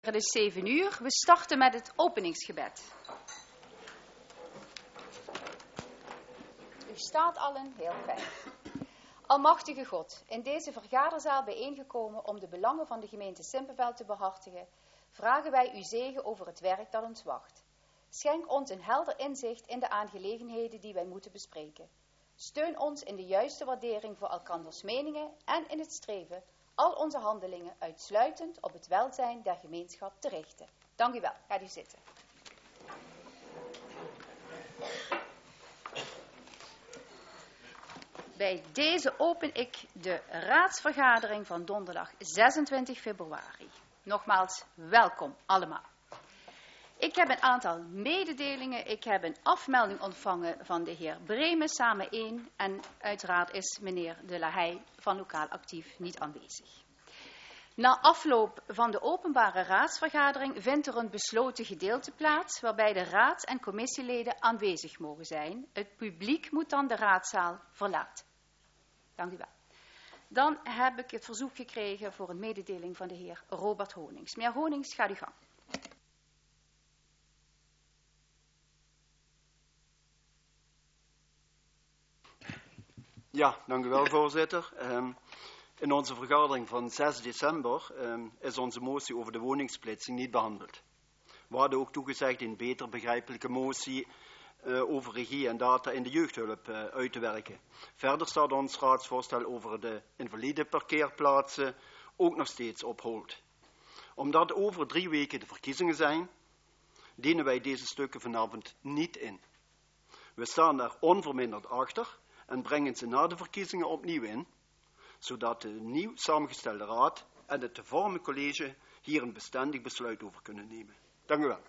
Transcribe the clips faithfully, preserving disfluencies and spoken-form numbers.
Het is zeven uur. We starten met het openingsgebed. U staat allen heel fijn. Almachtige God, in deze vergaderzaal bijeengekomen om de belangen van de gemeente Simpelveld te behartigen, vragen wij uw zegen over het werk dat ons wacht. Schenk ons een helder inzicht in de aangelegenheden die wij moeten bespreken. Steun ons in de juiste waardering voor elkanders meningen en in het streven al onze handelingen uitsluitend op het welzijn der gemeenschap te richten. Dank u wel. Gaat u zitten. Bij deze open ik de raadsvergadering van donderdag zesentwintig februari. Nogmaals, welkom allemaal. Ik heb een aantal mededelingen. Ik heb een afmelding ontvangen van de heer Bremen, samen één. En uiteraard is meneer De La Haye van Lokaal Actief niet aanwezig. Na afloop van de openbare raadsvergadering vindt er een besloten gedeelte plaats, waarbij de raads- en commissieleden aanwezig mogen zijn. Het publiek moet dan de raadzaal verlaten. Dank u wel. Dan heb ik het verzoek gekregen voor een mededeling van de heer Robert Honings. Meneer Honings, gaat u gang. Ja, dank u wel, voorzitter. Um, in onze vergadering van zes december um, is onze motie over de woningsplitsing niet behandeld. We hadden ook toegezegd een beter begrijpelijke motie uh, over regie en data in de jeugdhulp uh, uit te werken. Verder staat ons raadsvoorstel over de invalide parkeerplaatsen ook nog steeds op hold. Omdat over drie weken de verkiezingen zijn, dienen wij deze stukken vanavond niet in. We staan er onverminderd achter en brengen ze na de verkiezingen opnieuw in, zodat de nieuw samengestelde raad en het te vormen college hier een bestendig besluit over kunnen nemen. Dank u wel.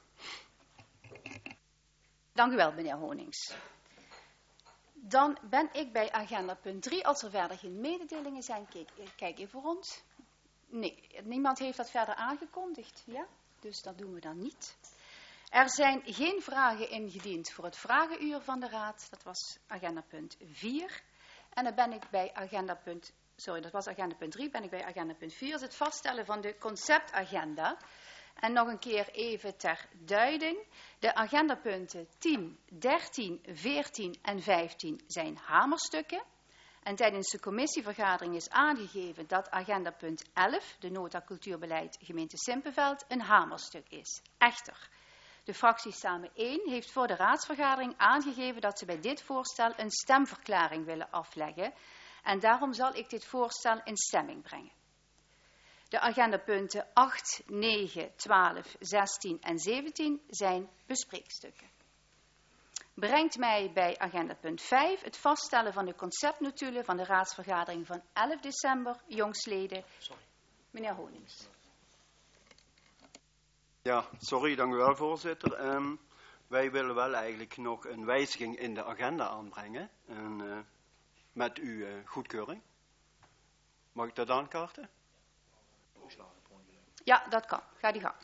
Dank u wel, meneer Honings. Dan ben ik bij agenda punt drie. Als er verder geen mededelingen zijn, kijk, kijk even rond. Nee, niemand heeft dat verder aangekondigd. Ja? Dus dat doen we dan niet. Er zijn geen vragen ingediend voor het vragenuur van de raad. Dat was agenda punt vier. En dan ben ik bij agenda punt, sorry, dat was agenda punt drie, ben ik bij agenda punt vier. Dat is het vaststellen van de conceptagenda. En nog een keer even ter duiding. De agendapunten tien, dertien, veertien en vijftien zijn hamerstukken. En tijdens de commissievergadering is aangegeven dat agendapunt elf, de nota cultuurbeleid gemeente Simpelveld, een hamerstuk is. Echter, de fractie Samen één heeft voor de raadsvergadering aangegeven dat ze bij dit voorstel een stemverklaring willen afleggen. En daarom zal ik dit voorstel in stemming brengen. De agendapunten acht, negen, twaalf, zestien en zeventien zijn bespreekstukken. Brengt mij bij agendapunt vijf het vaststellen van de conceptnotulen van de raadsvergadering van elf december, jongstleden. Sorry. Meneer Honings. Ja, sorry, dank u wel, voorzitter. Um, wij willen wel eigenlijk nog een wijziging in de agenda aanbrengen. En, uh, met uw uh, goedkeuring. Mag ik dat aankaarten? Ja, dat kan. Ga die gang.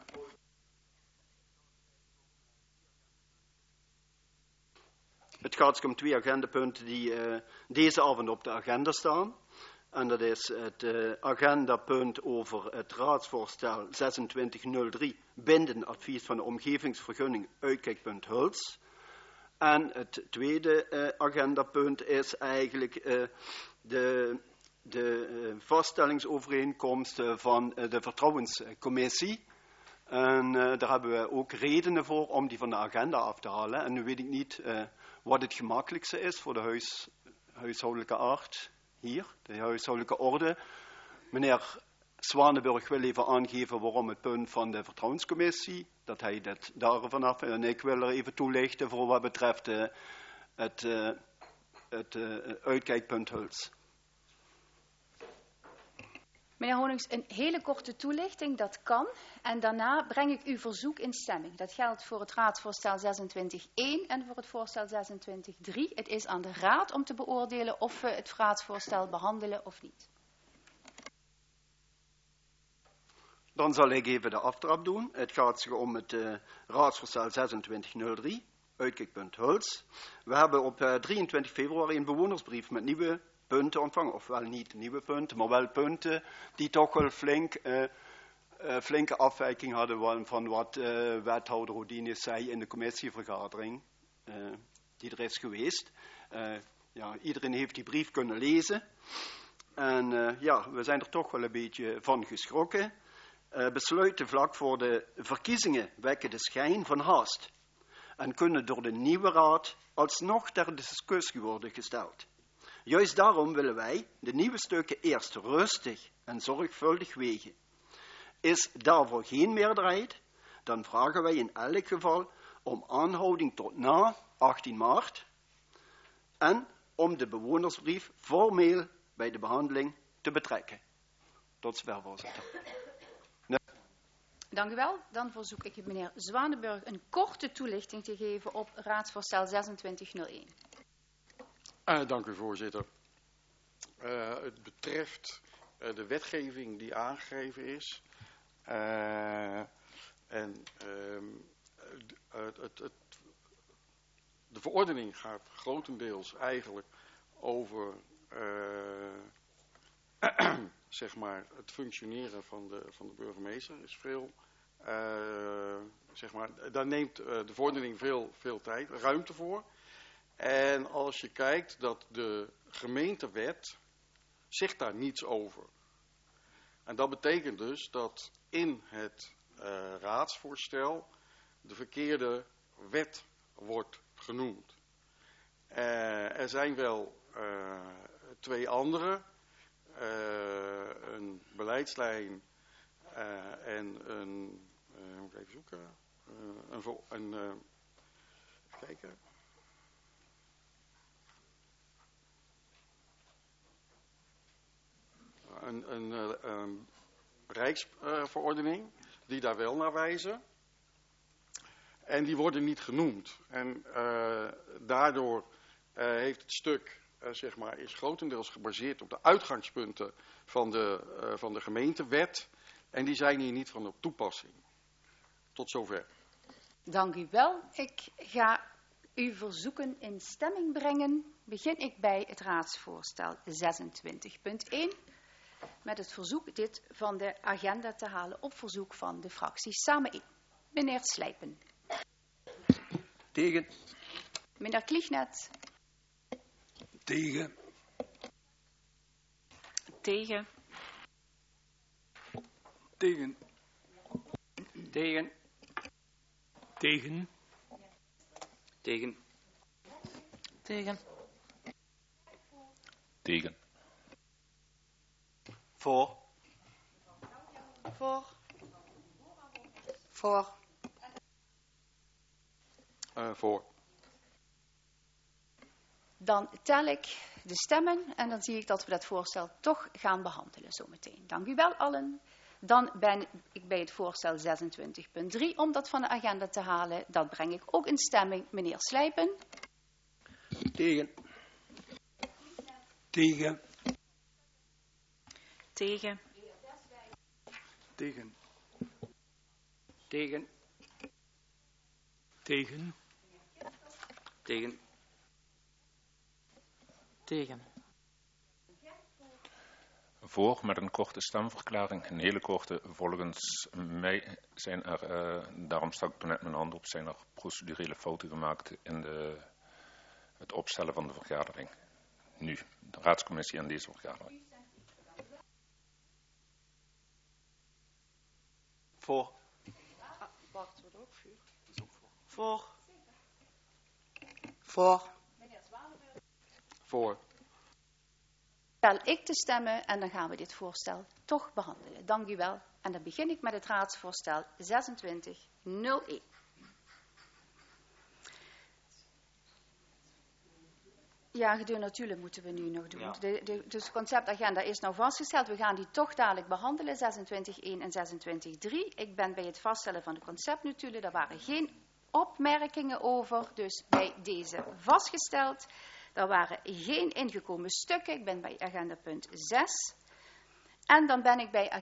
Het gaat om twee agendapunten die uh, deze avond op de agenda staan. En dat is het uh, agendapunt over het raadsvoorstel zesentwintig nul drie, bindend advies van de omgevingsvergunning uitkijkpunt Huls. En het tweede uh, agendapunt is eigenlijk uh, de, de uh, vaststellingsovereenkomst uh, van uh, de vertrouwenscommissie. En uh, daar hebben we ook redenen voor om die van de agenda af te halen. En nu weet ik niet uh, wat het gemakkelijkste is voor de huis, huishoudelijke aard. Hier, de huishoudelijke orde. Meneer Zwanenburg wil even aangeven waarom het punt van de vertrouwenscommissie, dat hij dat daar vanaf, en ik wil er even toelichten voor wat betreft uh, het, uh, het uh, uitkijkpunt Huls. Meneer Honings, een hele korte toelichting, dat kan. En daarna breng ik uw verzoek in stemming. Dat geldt voor het raadsvoorstel zesentwintig één en voor het voorstel zesentwintig drie. Het is aan de raad om te beoordelen of we het raadsvoorstel behandelen of niet. Dan zal ik even de aftrap doen. Het gaat zich om het uh, raadsvoorstel zesentwintig nul drie, uitkijkpunt Huls. We hebben op uh, drieëntwintig februari een bewonersbrief met nieuwe punten ontvangen. Ofwel niet nieuwe punten, maar wel punten die toch wel flink uh, uh, flinke afwijking hadden van wat uh, wethouder Houdinius zei in de commissievergadering, uh, die er is geweest. Uh, ja, iedereen heeft die brief kunnen lezen. En uh, ja, we zijn er toch wel een beetje van geschrokken. Uh, besluiten vlak voor de verkiezingen wekken de schijn van haast en kunnen door de nieuwe raad alsnog ter discussie worden gesteld. Juist daarom willen wij de nieuwe stukken eerst rustig en zorgvuldig wegen. Is daarvoor geen meerderheid, dan vragen wij in elk geval om aanhouding tot na achttien maart en om de bewonersbrief formeel bij de behandeling te betrekken. Tot zover, voorzitter. Dank u wel. Dan verzoek ik meneer Zwanenburg een korte toelichting te geven op raadsvoorstel zesentwintig nul één. Uh, dank u, voorzitter. Uh, het betreft uh, de wetgeving die aangegeven is. Uh, en uh, het, het, het, de verordening gaat grotendeels eigenlijk over uh, zeg maar het functioneren van de, van de burgemeester. Er is veel, uh, zeg maar, daar neemt uh, de verordening veel, veel tijd, ruimte voor. En als je kijkt dat de gemeentewet zegt daar niets over. En dat betekent dus dat in het uh, raadsvoorstel de verkeerde wet wordt genoemd. Uh, er zijn wel uh, twee andere, uh, een beleidslijn uh, en een, uh, moet ik even zoeken, uh, een, een uh, even kijken. Een, een, een, een rijksverordening uh, die daar wel naar wijzen. En die worden niet genoemd. En uh, daardoor uh, heeft het stuk, uh, zeg maar, is grotendeels gebaseerd op de uitgangspunten van de, uh, van de gemeentewet. En die zijn hier niet van op toepassing. Tot zover. Dank u wel. Ik ga u verzoeken in stemming brengen. Begin ik bij het raadsvoorstel zesentwintig punt één. Met het verzoek dit van de agenda te halen op verzoek van de fracties samen in. Meneer Slijpen. Tegen. Meneer Kliegnet. Tegen. Tegen. Tegen. Tegen. Tegen. Tegen. Tegen. Tegen. Voor. Voor. Voor. Uh, voor. Dan tel ik de stemmen en dan zie ik dat we dat voorstel toch gaan behandelen zometeen. Dank u wel allen. Dan ben ik bij het voorstel zesentwintig punt drie om dat van de agenda te halen. Dat breng ik ook in stemming. Meneer Slijpen. Tegen. Tegen. Tegen. Tegen. Tegen. Tegen. Tegen. Tegen. Voor met een korte stemverklaring, een hele korte. Volgens mij zijn er, uh, daarom stak ik toen net mijn hand op, zijn er procedurele fouten gemaakt in de, het opstellen van de vergadering. Nu, de raadscommissie en deze vergadering. Voor. Bart wordt ook vuur. Voor. Voor. Voor. Tel ik de stemmen en dan gaan we dit voorstel toch behandelen. Dank u wel. En dan begin ik met het raadsvoorstel zesentwintig nul één. Ja, gedurende moeten we nu nog doen. Ja. De, de, dus de conceptagenda is nou vastgesteld. We gaan die toch dadelijk behandelen, zesentwintig één en zesentwintig drie. Ik ben bij het vaststellen van de conceptnotulen. Daar waren geen opmerkingen over, dus bij deze vastgesteld. Er waren geen ingekomen stukken. Ik ben bij agenda punt zes. En dan ben ik bij